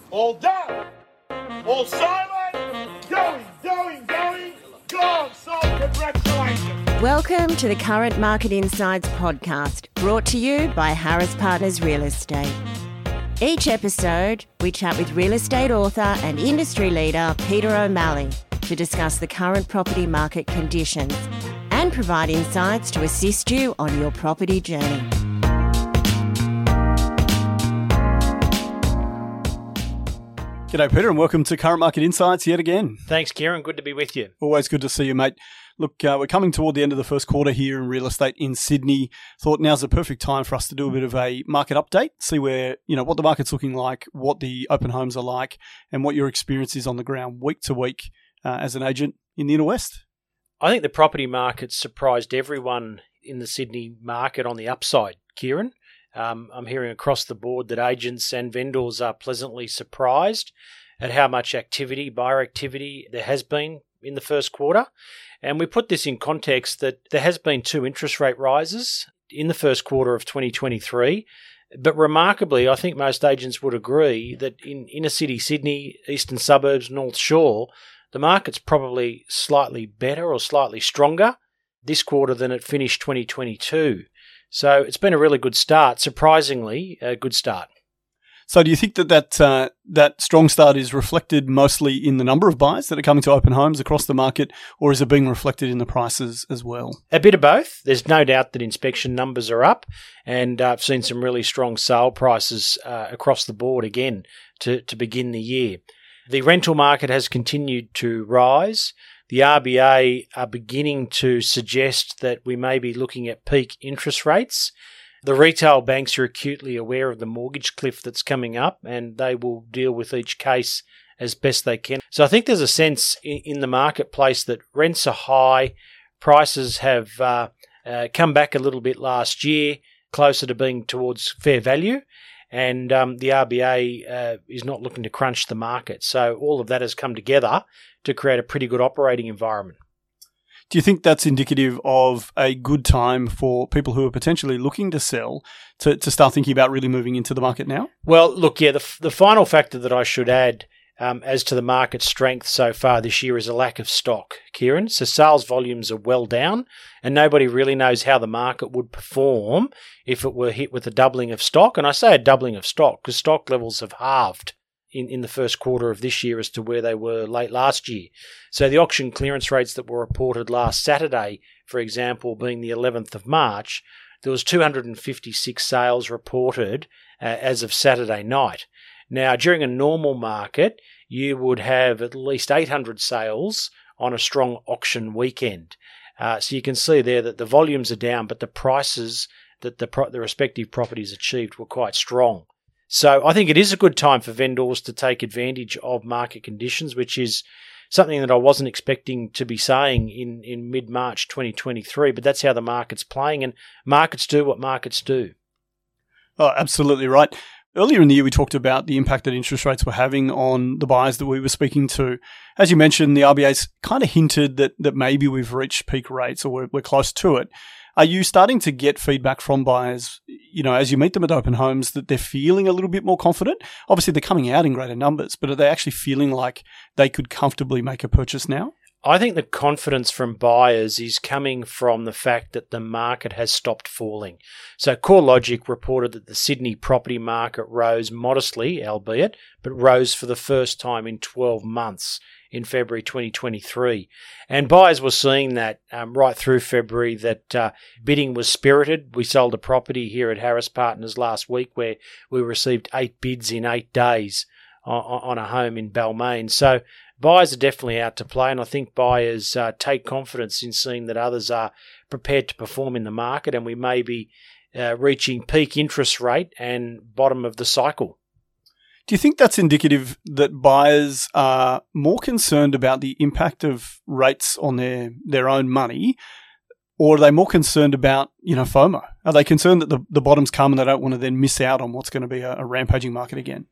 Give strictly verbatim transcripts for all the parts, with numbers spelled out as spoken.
All done. All silent. Going, going, going. Gone. So congratulations. Welcome to the Current Market Insights podcast, brought to you by Harris Partners Real Estate. Each episode, we chat with real estate author and industry leader Peter O'Malley to discuss the current property market conditions and provide insights to assist you on your property journey. G'day, Peter, and welcome to Current Market Insights yet again. Thanks, Kieran. Good to be with you. Always good to see you, mate. Look, uh, we're coming toward the end of the first quarter here in real estate in Sydney. Thought now's the perfect time for us to do a bit of a market update, see where, you know, what the market's looking like, what the open homes are like, and what your experience is on the ground week to week uh, as an agent in the Inner West. I think the property market surprised everyone in the Sydney market on the upside, Kieran. Um, I'm hearing across the board that agents and vendors are pleasantly surprised at how much activity, buyer activity, there has been in the first quarter. And we put this in context that there has been two interest rate rises in the first quarter of twenty twenty-three. But remarkably, I think most agents would agree that in inner city Sydney, eastern suburbs, North Shore, the market's probably slightly better or slightly stronger this quarter than it finished twenty twenty-two. So it's been a really good start, surprisingly a good start. So do you think that that, uh, that strong start is reflected mostly in the number of buyers that are coming to open homes across the market, or is it being reflected in the prices as well? A bit of both. There's no doubt that inspection numbers are up, and uh, I've seen some really strong sale prices uh, across the board again to, to begin the year. The rental market has continued to rise. The R B A are beginning to suggest that we may be looking at peak interest rates. The retail banks are acutely aware of the mortgage cliff that's coming up, and they will deal with each case as best they can. So I think there's a sense in the marketplace that rents are high, prices have uh, uh, come back a little bit last year, closer to being towards fair value, and um, the R B A uh, is not looking to crunch the market. So all of that has come together to create a pretty good operating environment. Do you think that's indicative of a good time for people who are potentially looking to sell to, to start thinking about really moving into the market now? Well, look, yeah, the, the final factor that I should add um, as to the market strength so far this year is a lack of stock, Kieran. So sales volumes are well down, and nobody really knows how the market would perform if it were hit with a doubling of stock. And I say a doubling of stock because stock levels have halved in, in the first quarter of this year as to where they were late last year. So the auction clearance rates that were reported last Saturday, for example, being the eleventh of March, there was two hundred fifty-six sales reported uh, as of Saturday night. Now, during a normal market, you would have at least eight hundred sales on a strong auction weekend. Uh, so you can see there that the volumes are down, but the prices that the, pro- the respective properties achieved were quite strong. So I think it is a good time for vendors to take advantage of market conditions, which is something that I wasn't expecting to be saying in, in mid-March twenty twenty-three, but that's how the market's playing, and markets do what markets do. Oh, absolutely right. Earlier in the year, we talked about the impact that interest rates were having on the buyers that we were speaking to. As you mentioned, the R B A's kind of hinted that that maybe we've reached peak rates or we're, we're close to it. Are you starting to get feedback from buyers, you know, as you meet them at open homes, that they're feeling a little bit more confident? Obviously, they're coming out in greater numbers, but are they actually feeling like they could comfortably make a purchase now? I think the confidence from buyers is coming from the fact that the market has stopped falling. So CoreLogic reported that the Sydney property market rose modestly, albeit, but rose for the first time in twelve months in February twenty twenty-three. And buyers were seeing that um, right through February, that uh, bidding was spirited. We sold a property here at Harris Partners last week where we received eight bids in eight days on, on a home in Balmain. So buyers are definitely out to play, and I think buyers uh, take confidence in seeing that others are prepared to perform in the market, and we may be uh, reaching peak interest rate and bottom of the cycle. Do you think that's indicative that buyers are more concerned about the impact of rates on their, their own money, or are they more concerned about, you know, FOMO? Are they concerned that the, the bottom's come and they don't want to then miss out on what's going to be a, a rampaging market again?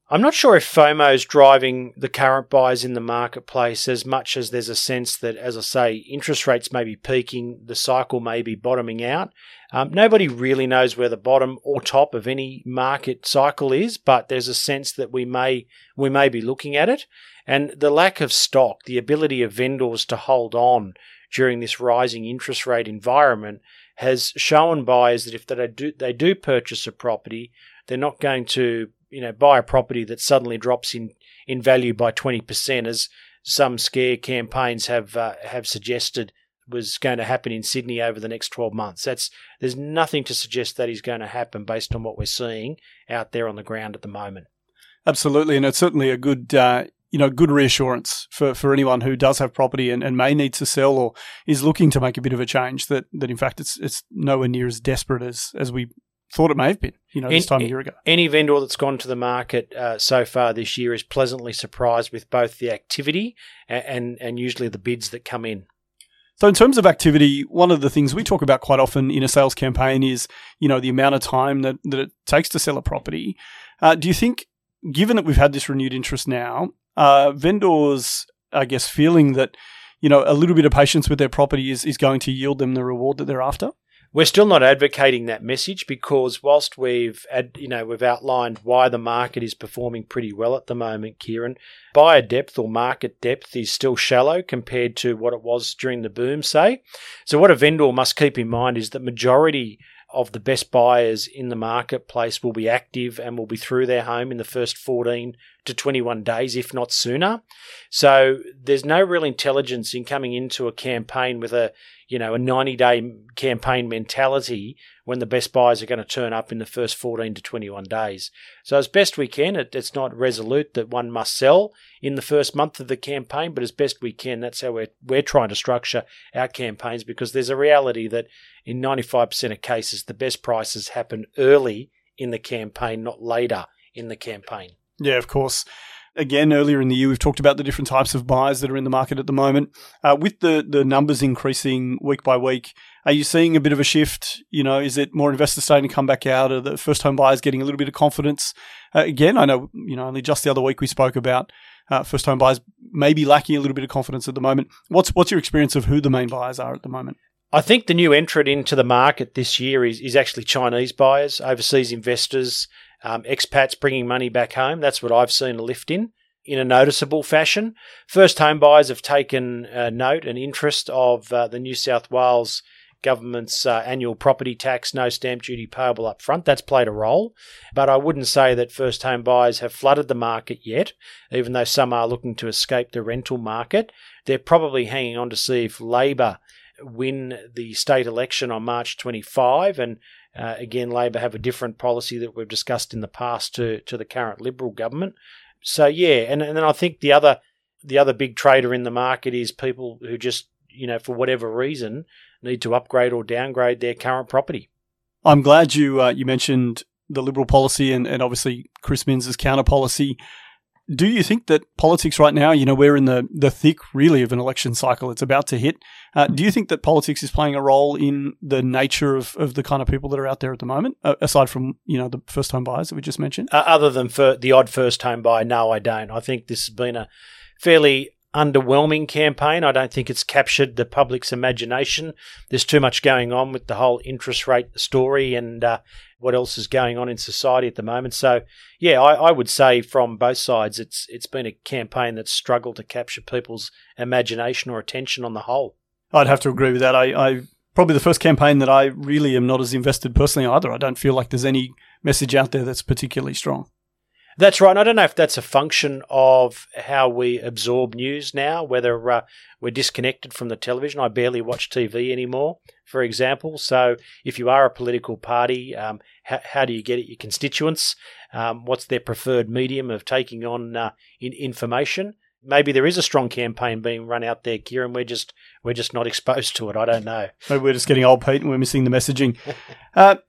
I'm not sure if FOMO is driving the current buyers in the marketplace as much as there's a sense that, as I say, interest rates may be peaking, the cycle may be bottoming out. Um, nobody really knows where the bottom or top of any market cycle is, but there's a sense that we may we may be looking at it. And the lack of stock, the ability of vendors to hold on during this rising interest rate environment has shown buyers that if they do they do purchase a property, they're not going to you know, buy a property that suddenly drops in, in value by twenty percent, as some scare campaigns have uh, have suggested was going to happen in Sydney over the next twelve months. That's there's nothing to suggest that is going to happen based on what we're seeing out there on the ground at the moment. Absolutely, and it's certainly a good uh, you know good reassurance for, for anyone who does have property and, and may need to sell or is looking to make a bit of a change. That that in fact it's it's nowhere near as desperate as as we thought it may have been, you know, this time a year ago. Any vendor that's gone to the market uh, so far this year is pleasantly surprised with both the activity and, and and usually the bids that come in. So in terms of activity, one of the things we talk about quite often in a sales campaign is, you know, the amount of time that, that it takes to sell a property. Uh, do you think, given that we've had this renewed interest now, uh, vendors, I guess, feeling that, you know, a little bit of patience with their property is, is going to yield them the reward that they're after? We're still not advocating that message because whilst we've ad, you know we've outlined why the market is performing pretty well at the moment, Kieran, buyer depth or market depth is still shallow compared to what it was during the boom, say. So what a vendor must keep in mind is that majority of the best buyers in the marketplace will be active and will be through their home in the first fourteen to twenty-one days, if not sooner. So there's no real intelligence in coming into a campaign with a you know, a ninety-day campaign mentality when the best buyers are going to turn up in the first fourteen to twenty-one days. So as best we can, it, it's not resolute that one must sell in the first month of the campaign, but as best we can, that's how we're, we're trying to structure our campaigns, because there's a reality that in ninety-five percent of cases, the best prices happen early in the campaign, not later in the campaign. Yeah, of course. Again, earlier in the year, we've talked about the different types of buyers that are in the market at the moment. Uh, with the, the numbers increasing week by week, are you seeing a bit of a shift? You know, is it more investors starting to come back out? Are the first home buyers getting a little bit of confidence? Uh, again, I know, you know, only just the other week we spoke about uh, first home buyers maybe lacking a little bit of confidence at the moment. What's what's your experience of who the main buyers are at the moment? I think the new entrant into the market this year is, is actually Chinese buyers, overseas investors, um, expats bringing money back home. That's what I've seen a lift in. In a noticeable fashion. First home buyers have taken uh, note and interest of uh, the New South Wales government's uh, annual property tax, no stamp duty payable up front. That's played a role. But I wouldn't say that first home buyers have flooded the market yet, even though some are looking to escape the rental market. They're probably hanging on to see if Labor win the state election on March twenty-fifth. And uh, again, Labor have a different policy that we've discussed in the past to, to the current Liberal government. So yeah, and, and then I think the other the other big trader in the market is people who just, you know, for whatever reason, need to upgrade or downgrade their current property. I'm glad you uh, you mentioned the Liberal policy and, and obviously Chris Minns' counter policy. Do you think that politics right now, you know, we're in the, the thick, really, of an election cycle. It's about to hit. Uh, do you think that politics is playing a role in the nature of, of the kind of people that are out there at the moment, uh, aside from, you know, the first-home buyers that we just mentioned? Uh, other than for the odd first-home buyer, no, I don't. I think this has been a fairly underwhelming campaign. I don't think it's captured the public's imagination. There's too much going on with the whole interest rate story and uh, what else is going on in society at the moment. So, yeah, I, I would say from both sides, it's it's been a campaign that's struggled to capture people's imagination or attention on the whole. I'd have to agree with that. I, I probably the first campaign that I really am not as invested personally either. I don't feel like there's any message out there that's particularly strong. That's right. And I don't know if that's a function of how we absorb news now, whether uh, we're disconnected from the television. I barely watch T V anymore, for example. So if you are a political party, um, how, how do you get at your constituents? Um, what's their preferred medium of taking on uh, in information? Maybe there is a strong campaign being run out there, Kieran. We're just we're just not exposed to it. I don't know. Maybe we're just getting old, Pete, and we're missing the messaging. uh,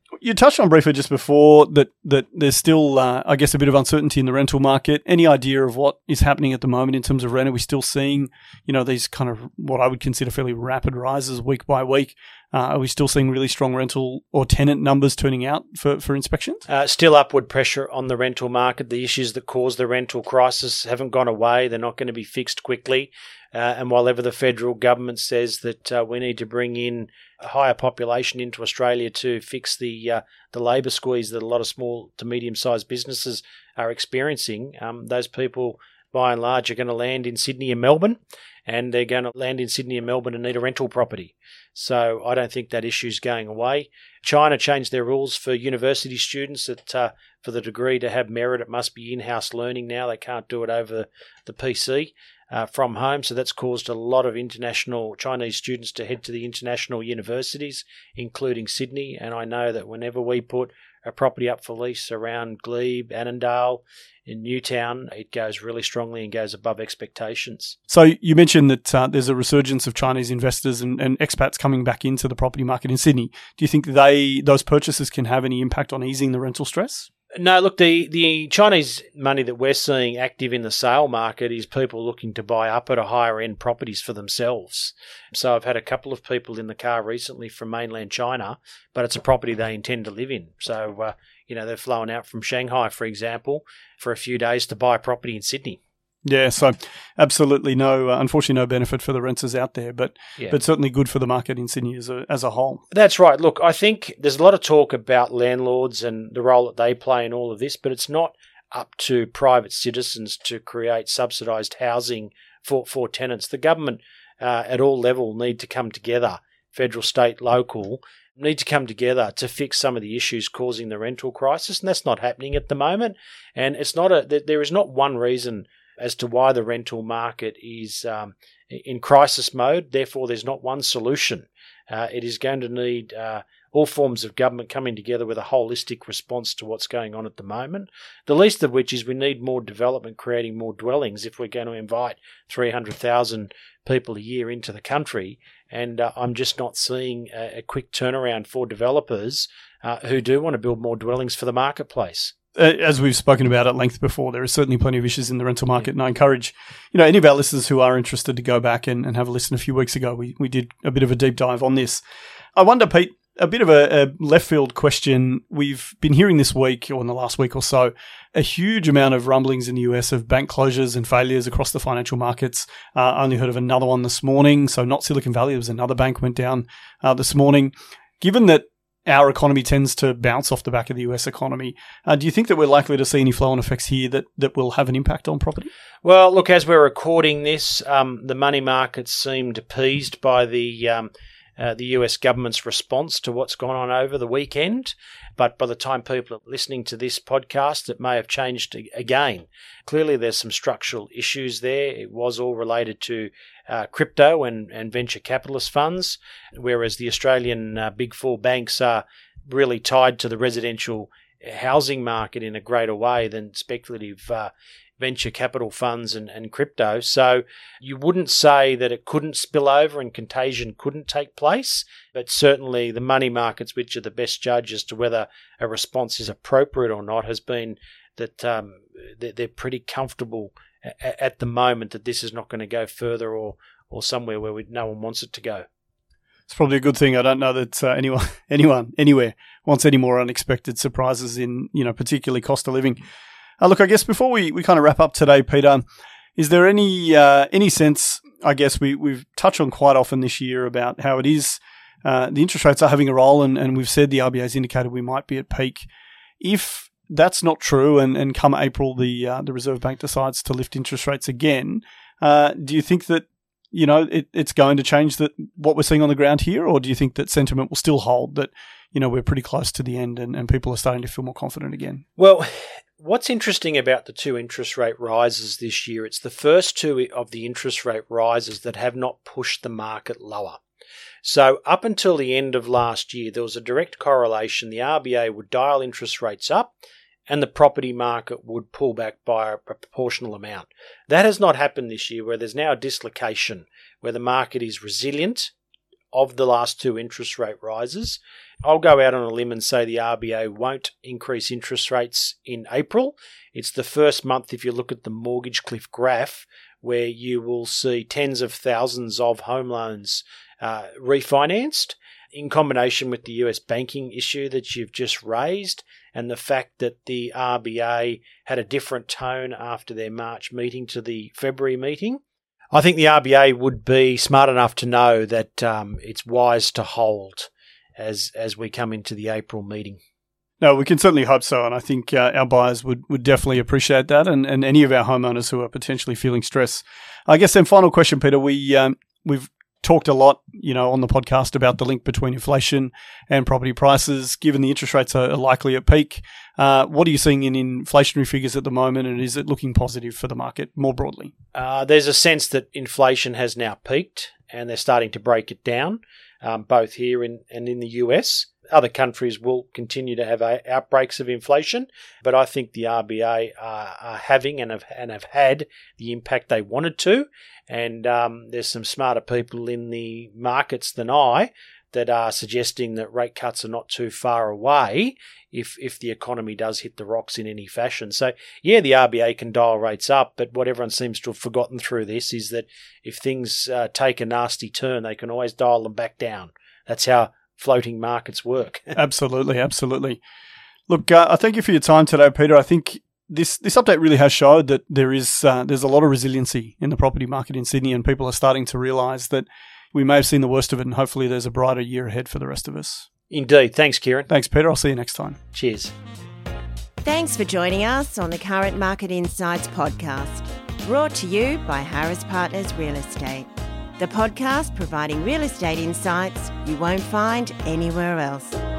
You touched on briefly just before that that there's still, uh, I guess, a bit of uncertainty in the rental market. Any idea of what is happening at the moment in terms of rent? Are we still seeing, you know, these kind of what I would consider fairly rapid rises week by week? Uh, are we still seeing really strong rental or tenant numbers turning out for, for inspections? Uh, still upward pressure on the rental market. The issues that caused the rental crisis haven't gone away. They're not going to be fixed quickly. Uh, and while ever the federal government says that uh, we need to bring in a higher population into Australia to fix the uh, the labour squeeze that a lot of small to medium-sized businesses are experiencing, um, those people, by and large, are going to land in Sydney and Melbourne, and they're going to land in Sydney and Melbourne and need a rental property. So I don't think that issue's going away. China changed their rules for university students that uh, for the degree to have merit, it must be in-house learning now. They can't do it over the P C. Uh, from home, so that's caused a lot of international Chinese students to head to the international universities, including Sydney. And I know that whenever we put a property up for lease around Glebe, Annandale, in Newtown, it goes really strongly and goes above expectations. So you mentioned that uh, there's a resurgence of Chinese investors and, and expats coming back into the property market in Sydney. Do you think they those purchases can have any impact on easing the rental stress? No, look, the, the Chinese money that we're seeing active in the sale market is people looking to buy up at a higher end properties for themselves. So I've had a couple of people in the car recently from mainland China, but it's a property they intend to live in. So, uh, you know, they're flown out from Shanghai, for example, for a few days to buy a property in Sydney. Yeah, so absolutely no, uh, unfortunately no benefit for the renters out there, but Yeah. but certainly good for the market in Sydney as a as a whole. That's right. Look, I think there's a lot of talk about landlords and the role that they play in all of this, but it's not up to private citizens to create subsidised housing for, for tenants. The government uh, at all level need to come together, federal, state, local, need to come together to fix some of the issues causing the rental crisis, and that's not happening at the moment. And it's not a there is not one reason as to why the rental market is um, in crisis mode. Therefore, there's not one solution. Uh, it is going to need uh, all forms of government coming together with a holistic response to what's going on at the moment, the least of which is we need more development, creating more dwellings if we're going to invite three hundred thousand people a year into the country. And uh, I'm just not seeing a, a quick turnaround for developers uh, who do want to build more dwellings for the marketplace. As we've spoken about at length before, there are certainly plenty of issues in the rental market, and I encourage, you know, any of our listeners who are interested to go back and, and have a listen. A few weeks ago, we, we did a bit of a deep dive on this. I wonder, Pete, a bit of a, a left field question. We've been hearing this week, or in the last week or so, a huge amount of rumblings in the U S of bank closures and failures across the financial markets. Uh, I only heard of another one this morning, so not Silicon Valley, it was another bank went down uh, this morning. Given that our economy tends to bounce off the back of the U S economy, Uh, do you think that we're likely to see any flow-on effects here that, that will have an impact on property? Well, look, as we're recording this, um, the money markets seemed appeased by the um, uh, the U S government's response to what's gone on over the weekend. But by the time people are listening to this podcast, it may have changed again. Clearly, there's some structural issues there. It was all related to uh, crypto and, and venture capitalist funds, whereas the Australian uh, Big Four banks are really tied to the residential housing market in a greater way than speculative uh, venture capital funds and, and crypto. So you wouldn't say that it couldn't spill over and contagion couldn't take place, but certainly the money markets, which are the best judge as to whether a response is appropriate or not, has been that um, they're pretty comfortable at the moment that this is not going to go further or, or somewhere where we, no one wants it to go. It's probably a good thing. I don't know that uh, anyone, anyone, anywhere wants any more unexpected surprises in, you know, particularly cost of living. Uh, look, I guess before we, we kind of wrap up today, Peter, is there any uh, any sense, I guess we, we've touched on quite often this year about how it is, uh, the interest rates are having a role, and, and we've said the R B A's indicated we might be at peak. If that's not true, and, and come April, the uh, the Reserve Bank decides to lift interest rates again, uh, do you think that, you know, it, it's going to change that what we're seeing on the ground here, or do you think that sentiment will still hold, that, you know, we're pretty close to the end and, and people are starting to feel more confident again? Well, what's interesting about the two interest rate rises this year, it's the first two of the interest rate rises that have not pushed the market lower. So up until the end of last year, there was a direct correlation. The R B A would dial interest rates up and the property market would pull back by a proportional amount. That has not happened this year, where there's now a dislocation, where the market is resilient of the last two interest rate rises. I'll go out on a limb and say the R B A won't increase interest rates in April. It's the first month, if you look at the mortgage cliff graph, where you will see tens of thousands of home loans uh, refinanced, in combination with the U S banking issue that you've just raised and the fact that the R B A had a different tone after their March meeting to the February meeting. I think the R B A would be smart enough to know that um, it's wise to hold as as we come into the April meeting. No, we can certainly hope so, and I think uh, our buyers would, would definitely appreciate that, and, and any of our homeowners who are potentially feeling stress. I guess then final question, Peter, we, um, we've talked a lot, you know, on the podcast about the link between inflation and property prices, given the interest rates are likely at peak. Uh, what are you seeing in inflationary figures at the moment, and is it looking positive for the market more broadly? Uh, there's a sense that inflation has now peaked, and they're starting to break it down, um, both here in, and in the U S. Other countries will continue to have outbreaks of inflation, but I think the R B A are, are having and have, and have had the impact they wanted to. And um, there's some smarter people in the markets than I that are suggesting that rate cuts are not too far away if if the economy does hit the rocks in any fashion. So, yeah, the R B A can dial rates up, but what everyone seems to have forgotten through this is that if things uh, take a nasty turn, they can always dial them back down. That's how floating markets work. Absolutely, absolutely. Look, uh, I thank you for your time today, Peter. I think this this update really has showed that there is uh, there's a lot of resiliency in the property market in Sydney, and people are starting to realise that we may have seen the worst of it, and hopefully there's a brighter year ahead for the rest of us. Indeed. Thanks, Kieran. Thanks, Peter. I'll see you next time. Cheers. Thanks for joining us on the Current Market Insights podcast, brought to you by Harris Partners Real Estate. The podcast providing real estate insights you won't find anywhere else.